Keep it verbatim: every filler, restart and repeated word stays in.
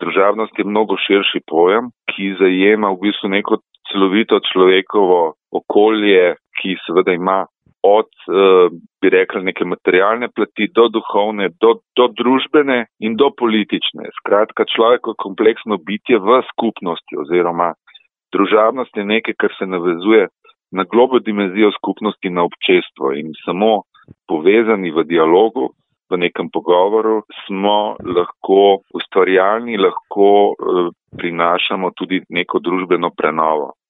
Družabnost je mnogo širši pojem, ki zajema v bistvu neko celovito človekovo okolje, ki seveda ima od, bi rekli, neke materialne plati do duhovne, do, do družbene in do politične. Skratka, človek je kompleksno bitje v skupnosti oziroma družabnost je nekaj, kar se navezuje na globljo dimenzijo skupnosti, na občestvo in samo povezani v dialogu, v nekem pogovoru, smo lahko ustvarjalni, lahko eh, prinašamo tudi neko družbeno prenovo.